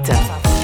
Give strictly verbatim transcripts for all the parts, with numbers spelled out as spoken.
favorieten.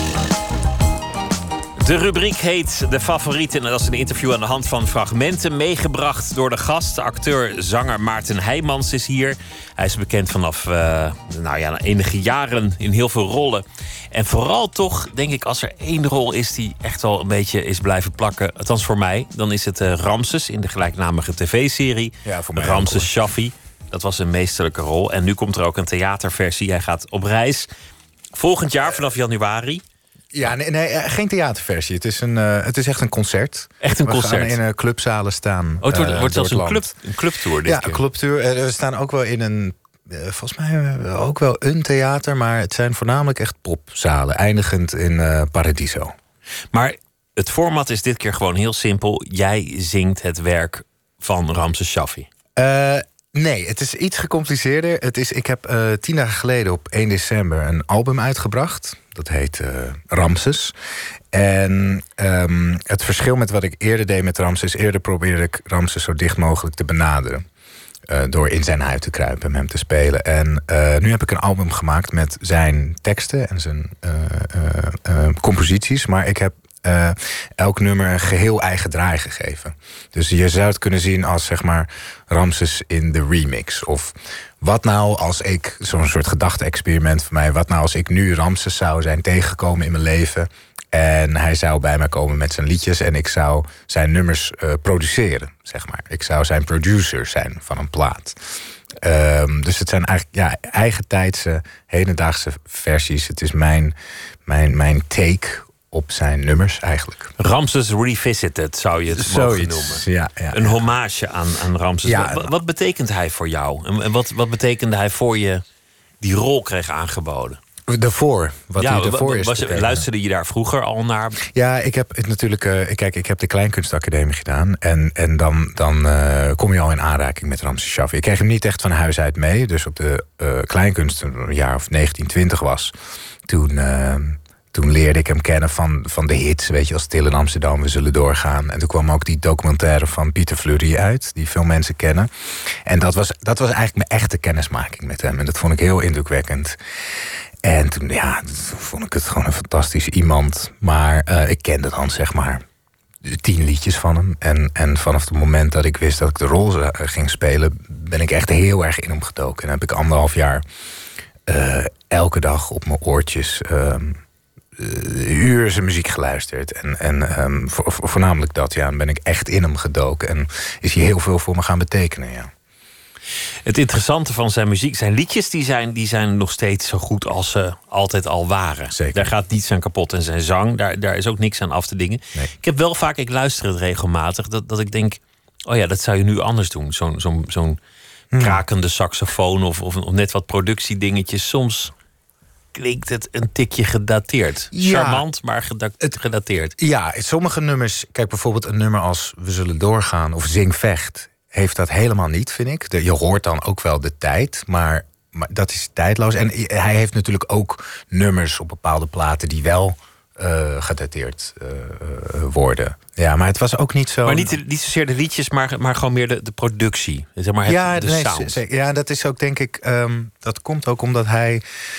De rubriek heet De Favorieten. En dat is een interview aan de hand van fragmenten meegebracht door de gast. Acteur, zanger Maarten Heijmans is hier. Hij is bekend vanaf uh, nou ja, enige jaren in heel veel rollen. En vooral toch, denk ik, als er één rol is die echt wel een beetje is blijven plakken, althans voor mij, dan is het uh, Ramses in de gelijknamige tv-serie. Ja, voor mij Ramses Shaffi. Dat was een meesterlijke rol. En nu komt er ook een theaterversie. Hij gaat op reis. Volgend jaar, vanaf januari. Ja, nee, nee, geen theaterversie. Het is, een, uh, het is echt een concert. Echt een we concert? We gaan in uh, clubzalen staan. Oh, het wordt, uh, wordt zelfs het een, club, een clubtour dit ja, keer. een clubtour. Uh, we staan ook wel in een, uh, volgens mij uh, ook wel een theater, maar het zijn voornamelijk echt popzalen, eindigend in uh, Paradiso. Maar het format is dit keer gewoon heel simpel. Jij zingt het werk van Ramses Shaffi. Uh, Nee, het is iets gecompliceerder. Het is, ik heb uh, tien dagen geleden op één december een album uitgebracht. Dat heet uh, Ramses. En um, het verschil met wat ik eerder deed met Ramses, eerder probeerde ik Ramses zo dicht mogelijk te benaderen. Uh, door in zijn huid te kruipen en hem te spelen. En uh, nu heb ik een album gemaakt met zijn teksten en zijn uh, uh, uh, composities. Maar ik heb Uh, elk nummer een geheel eigen draai gegeven. Dus je zou het kunnen zien als, zeg maar, Ramses in de remix. Of wat nou als ik, zo'n soort gedachte-experiment voor mij, wat nou als ik nu Ramses zou zijn tegengekomen in mijn leven en hij zou bij mij komen met zijn liedjes en ik zou zijn nummers uh, produceren, zeg maar. Ik zou zijn producer zijn van een plaat. Um, dus het zijn eigenlijk ja, eigentijdse, hedendaagse versies. Het is mijn, mijn, mijn take op zijn nummers eigenlijk. Ramses Revisited zou je het Zoiets, mogen noemen. Ja, ja, een hommage aan, aan Ramses. Ja, wat, wat betekent hij voor jou? En wat, wat betekende hij voor je die rol kreeg aangeboden? Daarvoor, wat ja, hij ervoor is. Was, luisterde je daar vroeger al naar? Ja, ik heb het natuurlijk. Uh, kijk, ik heb de Kleinkunstacademie gedaan. En, en dan, dan uh, kom je al in aanraking met Ramses Shaffi. Ik kreeg hem niet echt van huis uit mee. Dus op de uh, Kleinkunst, een jaar of negentien twintig was, toen. Uh, Toen leerde ik hem kennen van, van de hits, weet je, als Stil in Amsterdam, We Zullen Doorgaan. En toen kwam ook die documentaire van Pieter Fleury uit, die veel mensen kennen. En dat was, dat was eigenlijk mijn echte kennismaking met hem. En dat vond ik heel indrukwekkend. En toen, ja, toen vond ik het gewoon een fantastisch iemand. Maar uh, ik kende dan, zeg maar, tien liedjes van hem. En, en vanaf het moment dat ik wist dat ik de rol uh, ging spelen, ben ik echt heel erg in hem gedoken. En heb ik anderhalf jaar uh, elke dag op mijn oortjes Uh, Uh, uren zijn muziek geluisterd. En, en um, vo- vo- voornamelijk dat, ja. Dan ben ik echt in hem gedoken. En is hij heel veel voor me gaan betekenen, ja. Het interessante van zijn muziek, zijn liedjes, die zijn, die zijn nog steeds zo goed als ze altijd al waren. Zeker. Daar gaat niets aan kapot. En zijn zang, daar, daar is ook niks aan af te dingen. Nee. Ik heb wel vaak, ik luister het regelmatig, dat, dat ik denk, oh ja, dat zou je nu anders doen. Zo'n, zo'n, zo'n hmm. krakende saxofoon of, of, of net wat productiedingetjes. Soms klinkt het een tikje gedateerd. Ja, charmant, maar geda- het, gedateerd. Ja, sommige nummers, kijk bijvoorbeeld een nummer als We Zullen Doorgaan of Zing Vecht, heeft dat helemaal niet, vind ik. De, je hoort dan ook wel de tijd, maar, maar dat is tijdloos. En hij heeft natuurlijk ook nummers op bepaalde platen die wel uh, gedateerd uh, uh, worden. Ja, maar het was ook niet zo. Maar niet, niet zozeer de liedjes, maar, maar gewoon meer de, de productie. Zeg maar het, ja, de nee, sound. z- ja, dat is ook, denk ik, um, dat komt ook omdat hij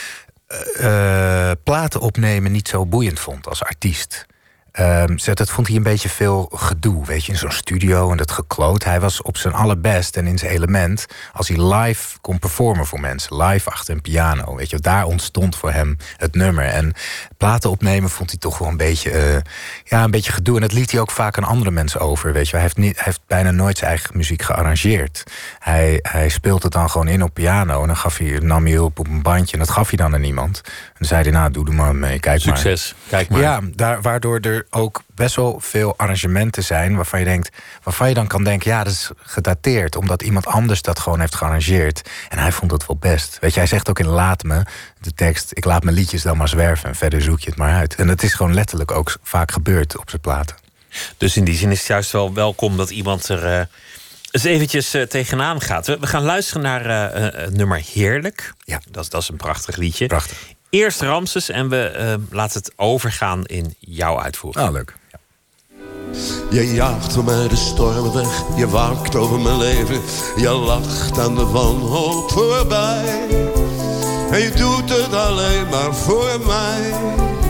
Uh, platen opnemen niet zo boeiend vond als artiest. Um, dat vond hij een beetje veel gedoe, weet je, in zo'n studio en dat gekloot. Hij was op zijn allerbest en in zijn element als hij live kon performen voor mensen, live achter een piano, weet je, daar ontstond voor hem het nummer. En platen opnemen vond hij toch wel een beetje, uh, ja, een beetje gedoe. En dat liet hij ook vaak aan andere mensen over, weet je. Hij heeft, niet, hij heeft bijna nooit zijn eigen muziek gearrangeerd. Hij, hij speelde het dan gewoon in op piano en dan gaf hij, nam hij op op een bandje en dat gaf hij dan aan iemand. En dan zei hij, nou, doe er maar mee, kijk maar. Succes, kijk maar. Ja, daar, waardoor er ook best wel veel arrangementen zijn waarvan je denkt, waarvan je dan kan denken, ja, dat is gedateerd, omdat iemand anders dat gewoon heeft gearrangeerd. En hij vond het wel best. Weet je, hij zegt ook in Laat Me, de tekst, ik laat mijn liedjes dan maar zwerven en verder zoek je het maar uit. En dat is gewoon letterlijk ook vaak gebeurd op zijn platen. Dus in die zin is het juist wel welkom dat iemand er uh, eens eventjes uh, tegenaan gaat. We, we gaan luisteren naar uh, uh, het nummer Heerlijk. Ja. Dat, dat is een prachtig liedje. Prachtig. Eerst Ramses en we uh, laten het overgaan in jouw uitvoering. Oh, leuk. Ja. Je jaagt voor mij de stormen weg, je waakt over mijn leven, je lacht aan de wanhoop voorbij. En je doet het alleen maar voor mij.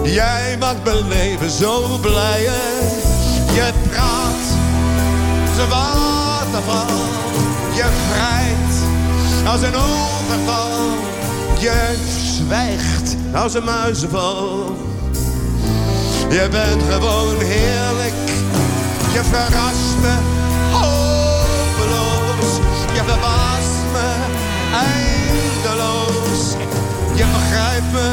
Jij maakt mijn leven zo blijer. Je praat, ze waterval. Je vrijt als een overval. Je zwijgt als een muizenval. Je bent gewoon heerlijk. Je verrast me hopeloos. Je verbaast me eindeloos. Je begrijpt me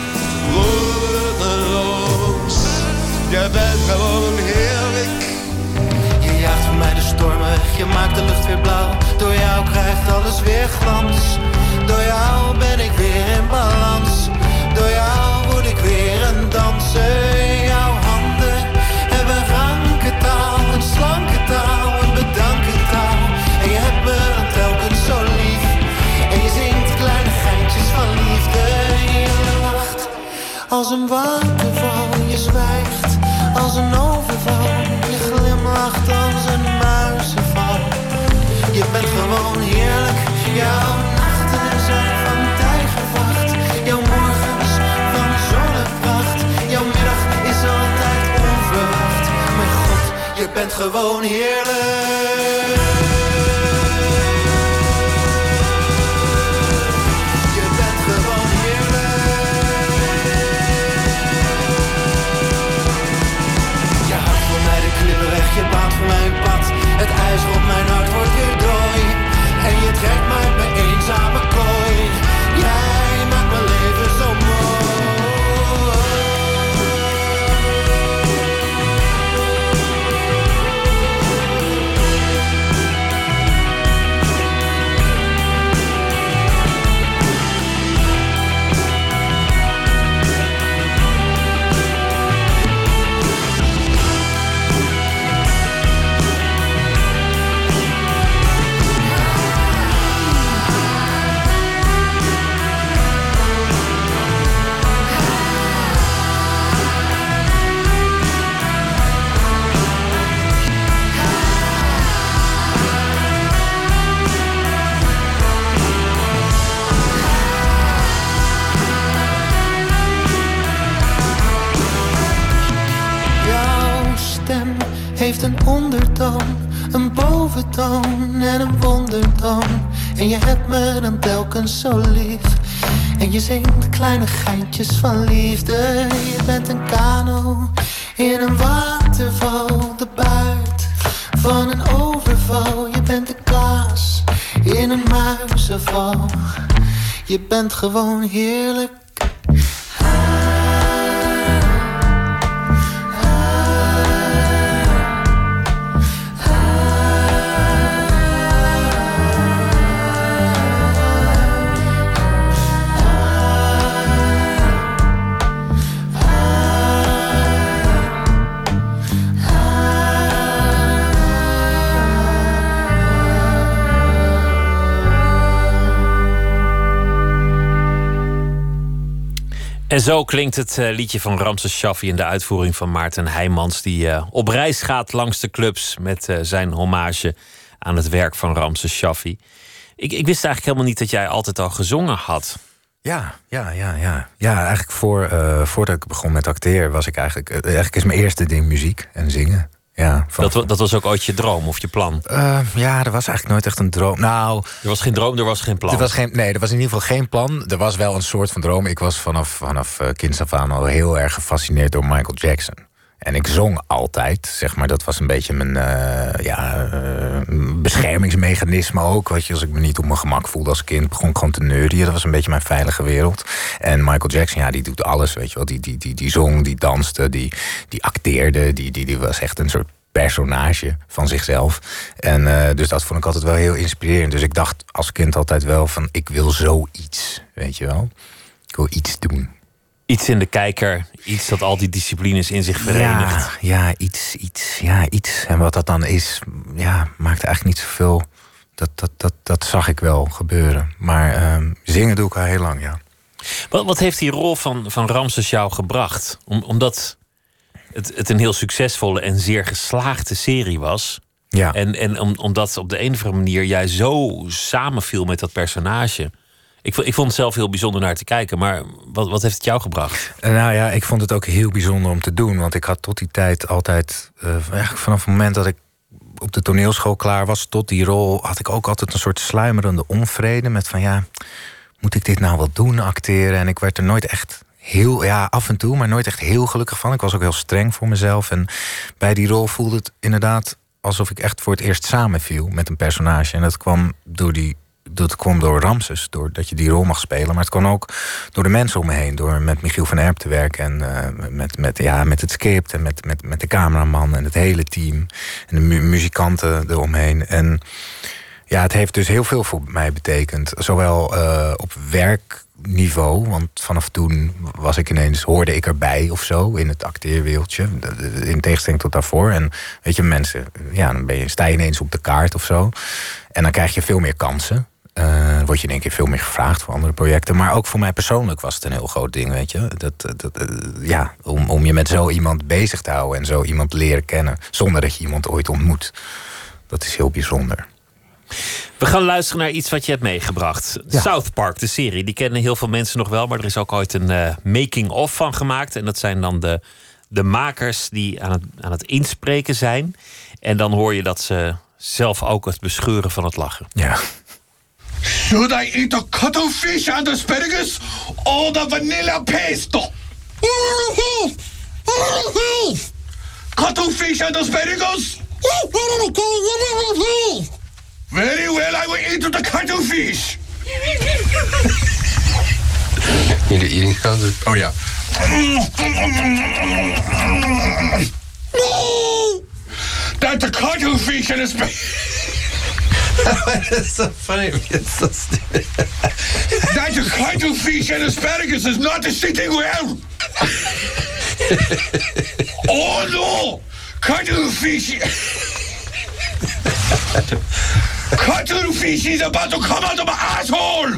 woordeloos. Je bent gewoon heerlijk. Je jaagt voor mij de stormen weg, je maakt de lucht weer blauw. Door jou krijgt alles weer glans. Door jou ben ik weer in balans. Door jou word ik weer een danser. Jouw handen hebben ranke taal, een slanke taal, een bedankende taal. En je hebt me dan telkens zo lief. En je zingt kleine geintjes van liefde. Je lacht als een waterval, je zwijgt als een overval. Je glimlacht als een muizenval. Je bent gewoon heerlijk. Jouw nachten zijn van tijgerwacht. Jouw morgens van zonnepracht. Jouw middag is altijd onverwacht. Mijn god, je bent gewoon heerlijk. Je bent gewoon heerlijk. Je houdt voor mij de klippen weg, je baant voor mij een pad. Het ijzer op mijn hart wordt weer dooi. En je trekt mij uit mijn eenzame kooi. Jij maakt mijn leven zo mooi. Heeft een ondertoon, een boventoon en een wondertoon. En je hebt me dan telkens zo lief. En je zingt kleine geintjes van liefde. Je bent een kano in een waterval. De buit van een overval. Je bent een kaas in een muizenval. Je bent gewoon heerlijk. En zo klinkt het uh, liedje van Ramses Shaffi in de uitvoering van Maarten Heijmans, die uh, op reis gaat langs de clubs met uh, zijn hommage aan het werk van Ramses Shaffi. Ik, ik wist eigenlijk helemaal niet dat jij altijd al gezongen had. Ja, ja, ja, ja. Ja, eigenlijk voor, uh, voordat ik begon met acteren was ik eigenlijk... Uh, eigenlijk is mijn eerste ding muziek en zingen. Ja, van, dat, dat was ook ooit je droom of je plan? Uh, ja, er was eigenlijk nooit echt een droom. Nou, er was geen droom, er was geen plan. Er was geen, nee, er was in ieder geval geen plan. Er was wel een soort van droom. Ik was vanaf, vanaf uh, kinds af aan al heel erg gefascineerd door Michael Jackson. En ik zong altijd, zeg maar. Dat was een beetje mijn uh, ja, uh, beschermingsmechanisme ook. Weet je, als ik me niet op mijn gemak voelde als kind, begon ik gewoon te neurien. Dat was een beetje mijn veilige wereld. En Michael Jackson, ja, die doet alles, weet je wel. Die, die, die, die zong, die danste, die, die acteerde. Die, die, die was echt een soort personage van zichzelf. En uh, dus dat vond ik altijd wel heel inspirerend. Dus ik dacht als kind altijd wel van, ik wil zoiets, weet je wel. Ik wil iets doen. Iets in de kijker, iets dat al die disciplines in zich verenigt. Ja, ja, iets, iets, ja, iets. En wat dat dan is, ja, maakt eigenlijk niet zoveel. Dat, dat, dat, dat zag ik wel gebeuren. Maar um, zingen doe ik al heel lang, ja. Wat, wat heeft die rol van, van Ramses jou gebracht? Om, omdat het, het een heel succesvolle en zeer geslaagde serie was. Ja. En, en om, omdat op de een of andere manier jij zo samenviel met dat personage. Ik, ik vond het zelf heel bijzonder naar te kijken. Maar wat, wat heeft het jou gebracht? Nou ja, ik vond het ook heel bijzonder om te doen. Want ik had tot die tijd altijd... Uh, eigenlijk vanaf het moment dat ik op de toneelschool klaar was... tot die rol had ik ook altijd een soort sluimerende onvrede. Met van ja, moet ik dit nou wel doen, acteren? En ik werd er nooit echt heel... Ja, af en toe, maar nooit echt heel gelukkig van. Ik was ook heel streng voor mezelf. En bij die rol voelde het inderdaad alsof ik echt voor het eerst samenviel met een personage. En dat kwam door die... Dat kwam door Ramses, doordat je die rol mag spelen. Maar het kwam ook door de mensen om me heen. Door met Michiel van Erp te werken. En uh, met, met, ja, met het script. En met, met, met de cameraman. En het hele team. En de mu- muzikanten eromheen. En ja, het heeft dus heel veel voor mij betekend. Zowel uh, op werkniveau. Want vanaf toen was ik ineens, hoorde ik erbij of zo. In het acteerwereldje. In tegenstelling tot daarvoor. En weet je, mensen, ja, dan ben je, sta je ineens op de kaart of zo. En dan krijg je veel meer kansen. Uh, word je in één keer veel meer gevraagd voor andere projecten. Maar ook voor mij persoonlijk was het een heel groot ding, weet je. Dat, dat, uh, ja, om, om je met zo iemand bezig te houden en zo iemand leren kennen... zonder dat je iemand ooit ontmoet. Dat is heel bijzonder. We gaan luisteren naar iets wat je hebt meegebracht. Ja. South Park, de serie. Die kennen heel veel mensen nog wel. Maar er is ook ooit een uh, making-of van gemaakt. En dat zijn dan de, de makers die aan het, aan het inspreken zijn. En dan hoor je dat ze zelf ook het bescheuren van het lachen. Ja. Should I eat the cuttlefish and the asparagus or the vanilla pesto? Cuttlefish and asparagus? Very well, I will eat the cuttlefish. You're eating sounds? Oh yeah. That's the cuttlefish and asparagus. It's so funny. It's so stupid. That the cuttlefish and asparagus is not sitting well. Oh no! Cuttlefish. Cuttlefish is about to come out of my asshole.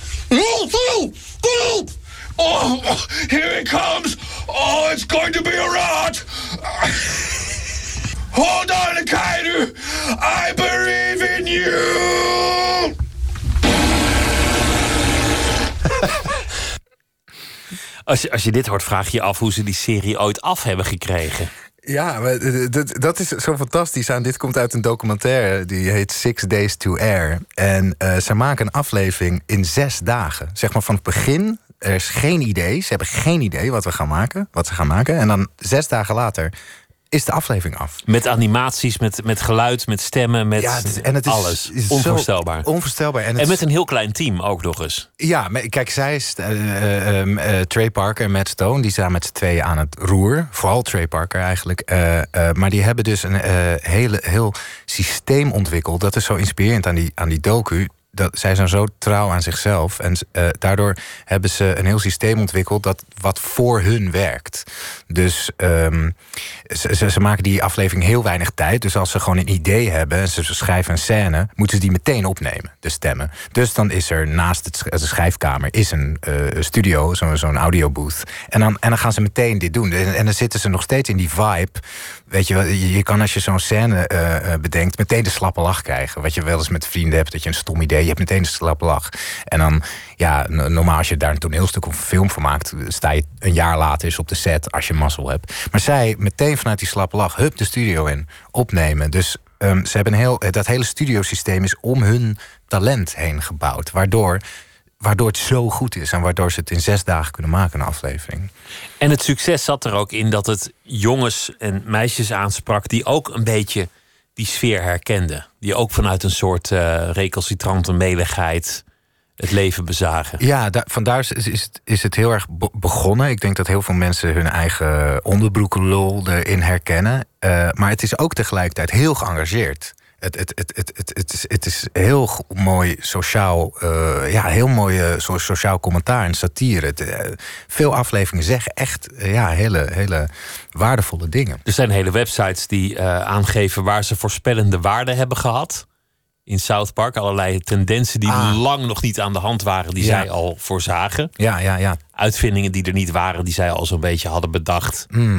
Oh, here it comes. Oh, it's going to be a rat. Hold on, Kaido. I believe in you. Als je, als je dit hoort, vraag je je af hoe ze die serie ooit af hebben gekregen. Ja, maar dat, dat is zo fantastisch aan. Dit komt uit een documentaire, die heet Six Days to Air. En uh, ze maken een aflevering in zes dagen. Zeg maar van het begin, er is geen idee. Ze hebben geen idee wat we gaan maken, wat ze gaan maken. En dan zes dagen later is de aflevering af. Met animaties, met, met geluid, met stemmen, met ja, het, en het is, alles. Is onvoorstelbaar. Onvoorstelbaar. En, en met een heel klein team ook nog eens. Ja, kijk, zij is uh, uh, uh, Trey Parker en Matt Stone, die staan met z'n tweeën aan het roer. Vooral Trey Parker eigenlijk. Uh, uh, maar die hebben dus een uh, hele, heel systeem ontwikkeld. Dat is zo inspirerend aan die, aan die docu. Dat, zij zijn zo trouw aan zichzelf. En uh, daardoor hebben ze een heel systeem ontwikkeld dat wat voor hun werkt. Dus um, ze, ze, ze maken die aflevering heel weinig tijd. Dus als ze gewoon een idee hebben en ze schrijven een scène, moeten ze die meteen opnemen, de stemmen. Dus dan is er naast het, de schrijfkamer is een uh, studio, zo, zo'n audiobooth. En dan, en dan gaan ze meteen dit doen. En, en dan zitten ze nog steeds in die vibe. Weet je wel, je, je kan als je zo'n scène uh, bedenkt, meteen de slappe lach krijgen. Wat je wel eens met vrienden hebt, dat je een stom idee, je hebt meteen de slappe lach. En dan, ja, normaal als je daar een toneelstuk of een film van maakt, sta je een jaar later eens op de set als je mazzel hebt. Maar zij meteen vanuit die slappe lach, hup, de studio in, opnemen. Dus um, ze hebben een heel, dat hele studiosysteem is om hun talent heen gebouwd. Waardoor, waardoor het zo goed is en waardoor ze het in zes dagen kunnen maken, een aflevering. En het succes zat er ook in dat het jongens en meisjes aansprak die ook een beetje die sfeer herkenden. Die ook vanuit een soort uh, recalcitrante meligheid het leven bezagen. Ja, da- vandaar is, is, het, is het heel erg be- begonnen. Ik denk dat heel veel mensen hun eigen onderbroekenlol erin herkennen. Uh, maar het is ook tegelijkertijd heel geëngageerd. Het, het, het, het, het, het, is, het is heel mooi sociaal, uh, ja, heel mooi uh, so- sociaal commentaar en satire. Het, uh, veel afleveringen zeggen echt uh, ja, hele, hele waardevolle dingen. Er zijn hele websites die uh, aangeven waar ze voorspellende waarden hebben gehad. In South Park, allerlei tendensen die ah. lang nog niet aan de hand waren, die ja. zij al voorzagen. Ja, ja, ja. Uitvindingen die er niet waren, die zij al zo'n beetje hadden bedacht. Mm.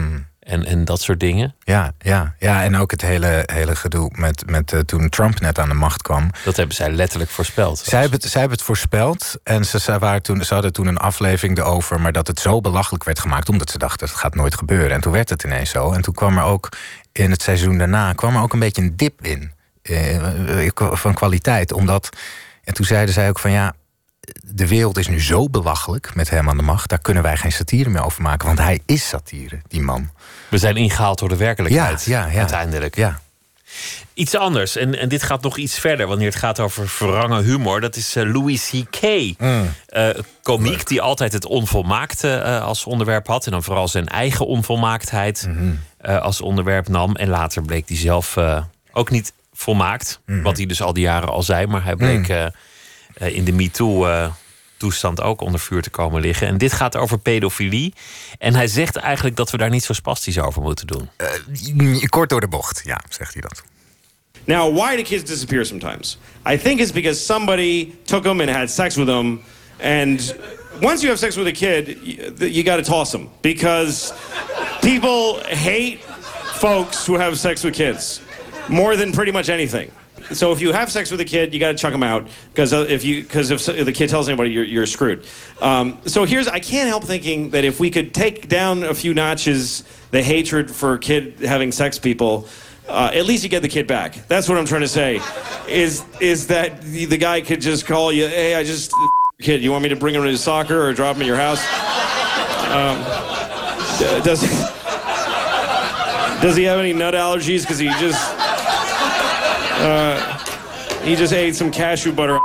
En, en dat soort dingen. Ja, ja, ja, en ook het hele, hele gedoe met, met uh, toen Trump net aan de macht kwam. Dat hebben zij letterlijk voorspeld. Zij hebben, het, zij hebben het voorspeld. En ze, ze, waren toen, ze hadden toen een aflevering erover, maar dat het zo belachelijk werd gemaakt, omdat ze dachten, het gaat nooit gebeuren. En toen werd het ineens zo. En toen kwam er ook in het seizoen daarna kwam er ook een beetje een dip in. Uh, van kwaliteit. Omdat, en toen zeiden zij ook van ja, de wereld is nu zo belachelijk met hem aan de macht, daar kunnen wij geen satire meer over maken. Want hij is satire, die man. We zijn ingehaald door de werkelijkheid, ja, ja, ja. uiteindelijk. Ja. Iets anders, en, en dit gaat nog iets verder wanneer het gaat over verrangen humor. Dat is uh, Louis C K. Mm. Uh, komiek die altijd het onvolmaakte uh, als onderwerp had. En dan vooral zijn eigen onvolmaaktheid mm-hmm. uh, als onderwerp nam. En later bleek hij zelf uh, ook niet volmaakt. Mm-hmm. Wat hij dus al die jaren al zei. Maar hij bleek mm. uh, uh, in de MeToo uh, toestand ook onder vuur te komen liggen. En dit gaat over pedofilie. En hij zegt eigenlijk dat we daar niet zo spastisch over moeten doen. Uh, kort door de bocht, ja, zegt hij dat. Now, why do kids disappear sometimes? I think it's because somebody took them and had sex with them. And once you have sex with a kid, you, you got to toss them. Because people hate folks who have sex with kids more than pretty much anything. So if you have sex with a kid, you got to chuck them out. Because if you, because if the kid tells anybody, you're, you're screwed. Um, so here's, I can't help thinking that if we could take down a few notches the hatred for kid having sex people, Uh, at least you get the kid back. That's what I'm trying to say. Is is that the, the guy could just call you, hey, I just kid, you want me to bring him to soccer or drop him at your house? Um, does does he have any nut allergies? Because he just uh, he just ate some cashew butter.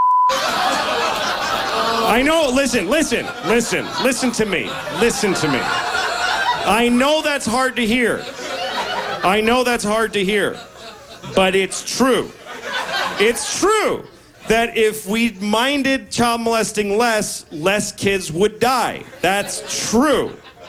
I know. Listen, listen, listen, listen to me. Listen to me. I know that's hard to hear. I know that's hard to hear, but it's true. It's true that if we minded child molesting less, less kids would die. That's true.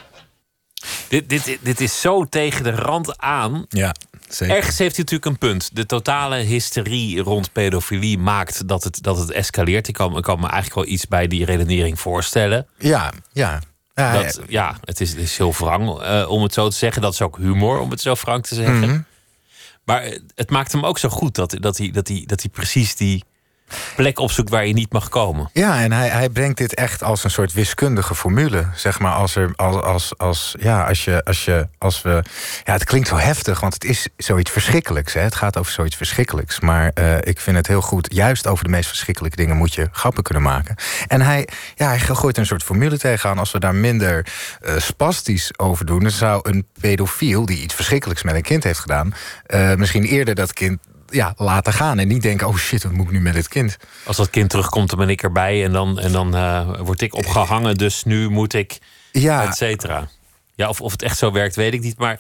Dit, dit, dit is zo tegen de rand aan. Ja, zeker. Ergens heeft hij natuurlijk een punt. De totale hysterie rond pedofilie maakt dat het, dat het escaleert. Ik kan, ik kan me eigenlijk wel iets bij die redenering voorstellen. Ja, ja. Ja, dat, ja, het is, het is heel wrang, uh, om het zo te zeggen. Dat is ook humor, om het zo wrang te zeggen. Mm-hmm. Maar het maakt hem ook zo goed dat, dat, hij, dat, hij, dat hij precies die plek opzoekt waar je niet mag komen. Ja, en hij, hij brengt dit echt als een soort wiskundige formule. Zeg maar, als er als, als, als ja, als je, als je, als we. Ja, het klinkt zo heftig, want het is zoiets verschrikkelijks. Hè? Het gaat over zoiets verschrikkelijks. Maar uh, ik vind het heel goed. Juist over de meest verschrikkelijke dingen moet je grappen kunnen maken. En hij, ja, hij gooit een soort formule tegenaan. Als we daar minder uh, spastisch over doen, dan zou een pedofiel die iets verschrikkelijks met een kind heeft gedaan, uh, misschien eerder dat kind ja, laten gaan. En niet denken, oh shit, wat moet ik nu met dit kind? Als dat kind terugkomt, dan ben ik erbij. En dan, en dan uh, word ik opgehangen. Dus nu moet ik, ja. et cetera. Ja, of, of het echt zo werkt, weet ik niet. Maar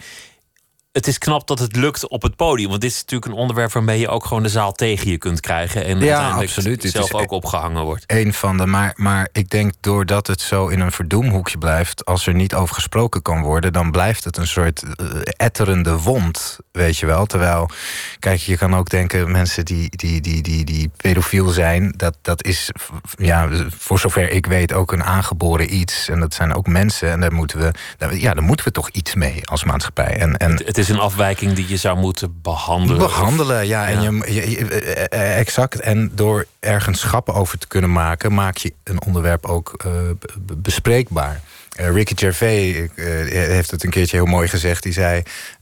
het is knap dat het lukt op het podium. Want dit is natuurlijk een onderwerp waarmee je ook gewoon de zaal tegen je kunt krijgen. En ja, uiteindelijk absoluut. zelf ook opgehangen wordt. Een van de, maar, maar ik denk doordat het zo in een verdoemhoekje blijft, als er niet over gesproken kan worden, dan blijft het een soort uh, etterende wond, weet je wel. Terwijl, kijk, je kan ook denken, mensen die, die, die, die, die pedofiel zijn, dat, dat is, ja, voor zover ik weet, ook een aangeboren iets. En dat zijn ook mensen. En daar moeten we, daar, ja, daar moeten we toch iets mee als maatschappij. En, en het, het is een afwijking die je zou moeten behandelen. Behandelen, of, ja. En ja. Je, je, je, exact. En door ergens grappen over te kunnen maken, maak je een onderwerp ook uh, bespreekbaar. Uh, Ricky Gervais uh, heeft het een keertje heel mooi gezegd. Die zei,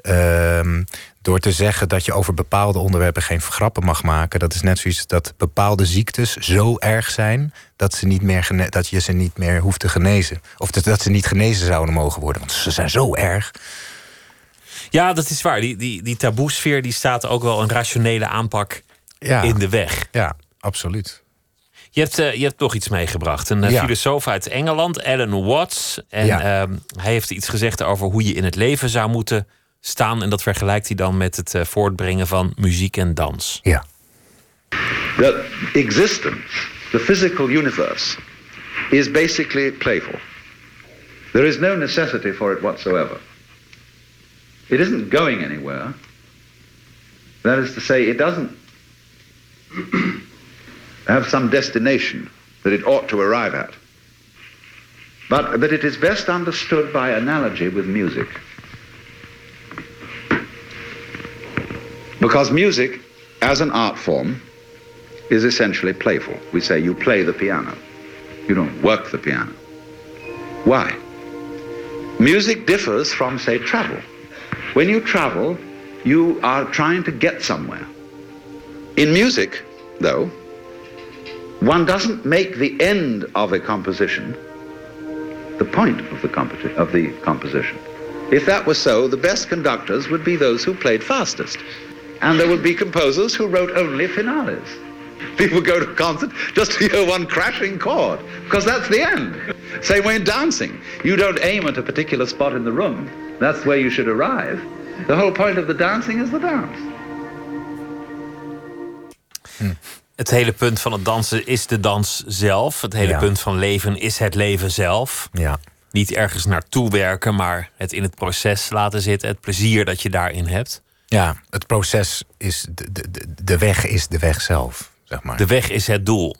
uh, door te zeggen dat je over bepaalde onderwerpen geen grappen mag maken, dat is net zoiets dat bepaalde ziektes zo erg zijn dat, ze niet meer gene- dat je ze niet meer hoeft te genezen. Of dat, dat ze niet genezen zouden mogen worden. Want ze zijn zo erg. Ja, dat is waar. Die, die, die taboesfeer die staat ook wel een rationele aanpak ja. in de weg. Ja, absoluut. Je hebt, uh, je hebt nog iets meegebracht. Een uh, ja. filosoof uit Engeland, Alan Watts. En ja. uh, hij heeft iets gezegd over hoe je in het leven zou moeten staan. En dat vergelijkt hij dan met het uh, voortbrengen van muziek en dans. Ja. The existence, the physical universe, is basically playful. There is no necessity for it whatsoever. It isn't going anywhere. That is to say, it doesn't have some destination that it ought to arrive at. But that it is best understood by analogy with music. Because music, as an art form, is essentially playful. We say you play the piano. You don't work the piano. Why? Music differs from, say, travel. When you travel, you are trying to get somewhere. In music, though, one doesn't make the end of a composition the point of the, competi- of the composition. If that was so, the best conductors would be those who played fastest. And there would be composers who wrote only finales. People go to a concert just to hear one crashing chord, because that's the end. Same way in dancing. You don't aim at a particular spot in the room. That's where you should arrive. The whole point of the dancing is the dance. Hm. Het hele punt van het dansen is de dans zelf. Het hele ja. punt van leven is het leven zelf. Ja. Niet ergens naartoe werken, maar het in het proces laten zitten. Het plezier dat je daarin hebt. Ja, het proces is... De, de, de weg is de weg zelf, zeg maar. De weg is het doel.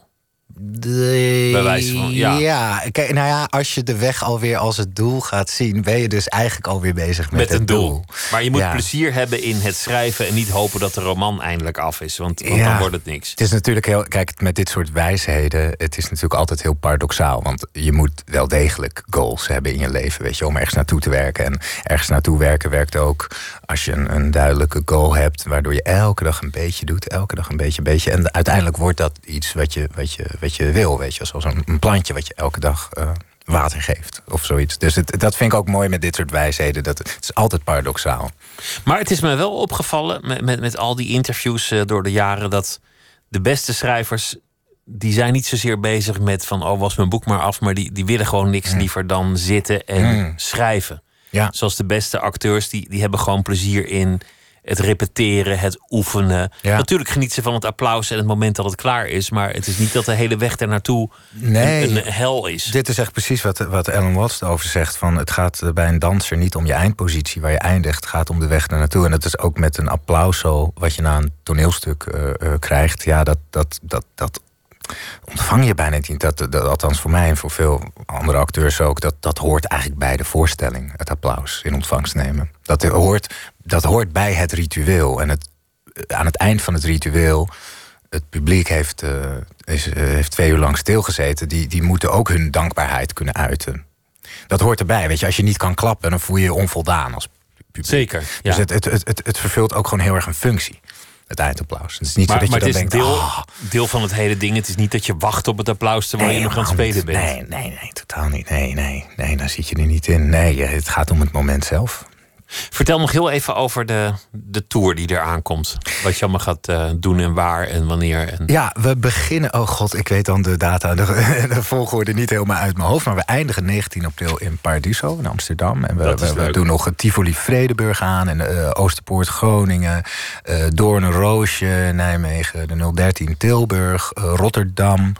De... Bij wijze van, ja. ja, kijk, nou ja, als je de weg alweer als het doel gaat zien, ben je dus eigenlijk alweer bezig met, met het een doel. doel. Maar je moet ja. plezier hebben in het schrijven en niet hopen dat de roman eindelijk af is, want, want ja. dan wordt het niks. Het is natuurlijk heel, kijk, met dit soort wijsheden, het is natuurlijk altijd heel paradoxaal, want je moet wel degelijk goals hebben in je leven, weet je, om ergens naartoe te werken. En ergens naartoe werken werkt ook als je een, een duidelijke goal hebt, waardoor je elke dag een beetje doet, elke dag een beetje, een beetje. En uiteindelijk wordt dat iets wat je, wat je, wat je wil, weet je, zoals een, een plantje wat je elke dag uh, water geeft of zoiets. Dus het, dat vind ik ook mooi met dit soort wijsheden. Dat, het is altijd paradoxaal. Maar het is me wel opgevallen met, met, met al die interviews uh, door de jaren, dat de beste schrijvers, die zijn niet zozeer bezig met van, oh, was mijn boek maar af, maar die, die willen gewoon niks mm. liever dan zitten en mm. schrijven. Ja. Zoals de beste acteurs, die, die hebben gewoon plezier in het repeteren, het oefenen. Ja. Natuurlijk genieten ze van het applaus en het moment dat het klaar is, maar het is niet dat de hele weg er naartoe nee, een, een hel is. Dit is echt precies wat, wat Alan Watts over zegt. Van, het gaat bij een danser niet om je eindpositie waar je eindigt. Het gaat om de weg er naartoe. En dat is ook met een applaus zo, wat je na een toneelstuk uh, uh, krijgt. Ja, dat, dat, dat, dat ontvang je bijna niet. Dat, dat, althans voor mij en voor veel andere acteurs ook. Dat, dat hoort eigenlijk bij de voorstelling, het applaus in ontvangst nemen. Dat hoort, dat hoort bij het ritueel. En het, aan het eind van het ritueel, het publiek heeft, uh, is, uh, heeft twee uur lang stilgezeten. Die, die moeten ook hun dankbaarheid kunnen uiten. Dat hoort erbij. Weet je, als je niet kan klappen, dan voel je je onvoldaan als publiek. Zeker. Ja. Dus het, het, het, het, het vervult ook gewoon heel erg een functie. Het eindapplaus. Het is niet maar, zo dat maar je dan het denkt, is deel, oh. deel van het hele ding. Het is niet dat je wacht op het applaus terwijl nee, je nog aan het spelen bent. Nee, nee, nee, totaal niet. Nee, nee, nee, daar zit je er niet in. Nee, het gaat om het moment zelf. Vertel nog heel even over de, de tour die eraan komt. Wat je allemaal gaat uh, doen en waar en wanneer. En... Ja, we beginnen... Oh god, ik weet dan de data, de, de volgorde niet helemaal uit mijn hoofd. Maar we eindigen negentien april in Paradiso in Amsterdam. En we, we, we doen nog het Tivoli Vredenburg aan. En uh, Oosterpoort Groningen. Uh, Doornroosje Nijmegen. De nul dertien Tilburg. Uh, Rotterdam.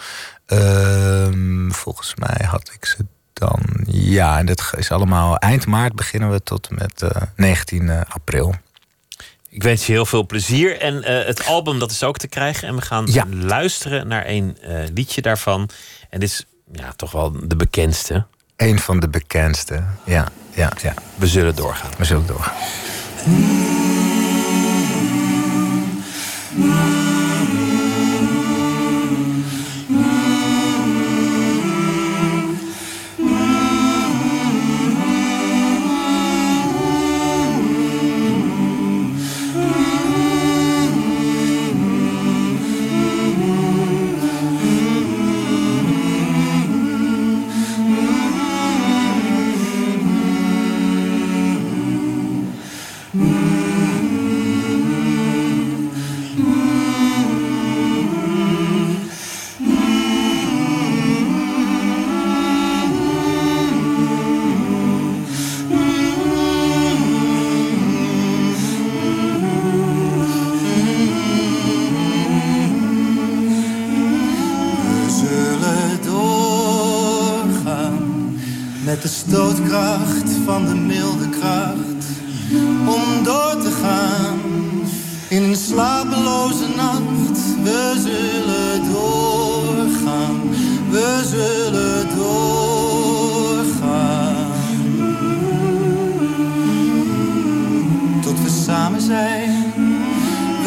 Uh, volgens mij had ik ze... Dan, ja, en dat is allemaal eind maart beginnen we tot met uh, negentien april. Ik wens je heel veel plezier. En uh, het album, dat is ook te krijgen. En we gaan ja. luisteren naar een uh, liedje daarvan. En dit is ja, toch wel de bekendste. Eén van de bekendste, ja, ja, ja. We zullen doorgaan. We zullen doorgaan. Met de stootkracht van de milde kracht, om door te gaan in een slapeloze nacht. We zullen doorgaan, we zullen doorgaan, tot we samen zijn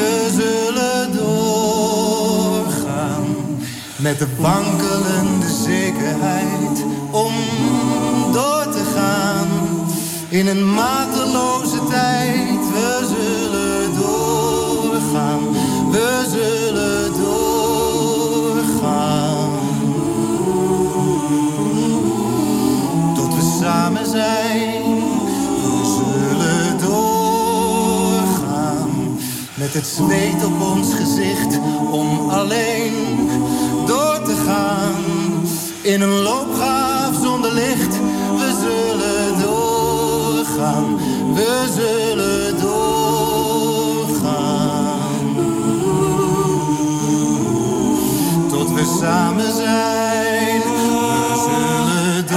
Met de wankelende zekerheid om door te gaan in een mateloze tijd. We zullen doorgaan, we zullen doorgaan. Tot we samen zijn, we zullen doorgaan. Met het zweet op ons gezicht om alleen door te gaan. In een loopgraaf zonder licht, we zullen doorgaan, we zullen doorgaan. Tot we samen zijn, we zullen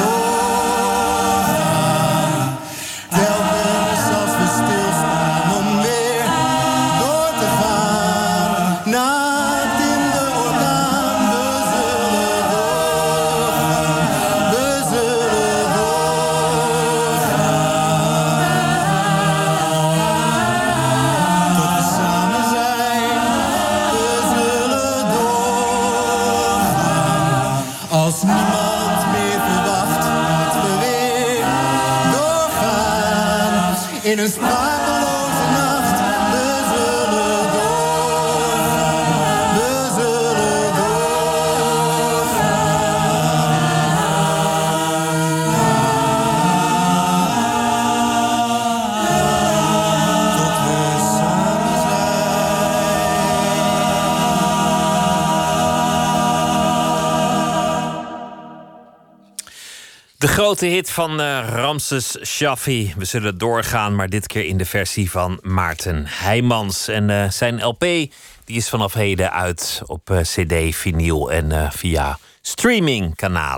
doorgaan. Telkens als we stilstaan om weer door te gaan. Naar het in de orkaan, we zullen doorgaan, we zullen doorgaan. Tot we samen zijn, we zullen doorgaan. Als niemand meer verwacht dat we weer doorgaan. In een sprakeloze nacht, we zullen doorgaan, we zullen doorgaan. Tot we samen De grote hit van uh, Ramses Shaffi. We zullen doorgaan, maar dit keer in de versie van Maarten Heijmans. En uh, zijn L P die is vanaf heden uit op uh, C D, vinyl en uh, via streamingkanalen.